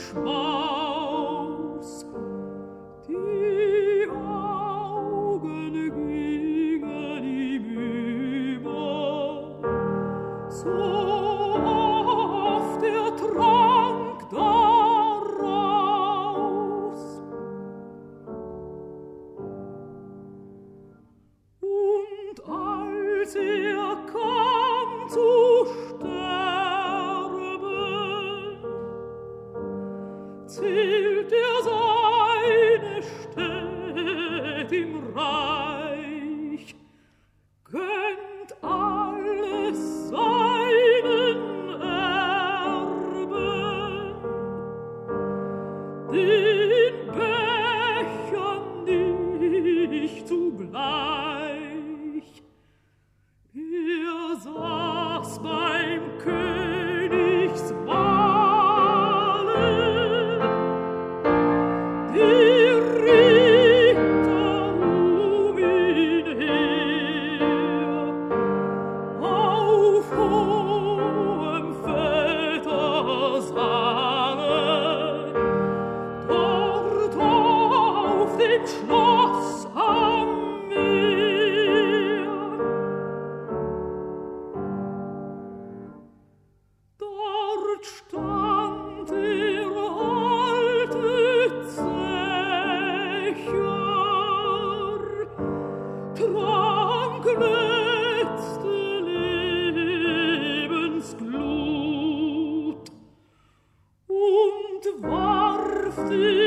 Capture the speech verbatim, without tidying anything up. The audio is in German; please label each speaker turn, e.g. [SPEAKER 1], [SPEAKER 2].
[SPEAKER 1] Schmaus. Die Augen gingen ihm über, so oft er trank daraus. Und als er kam zu sterben, zählt er seine Städt im Reich, gönnt alles seinen Erben, den Becher nicht zugleich. Er saß beim Königsmahle, die Ritter um ihn her, auf hohem Vätersaale, dort auf dem Schloss am Meer. Dort stand der alte Zecher, trank letzte Lebensglut und warf die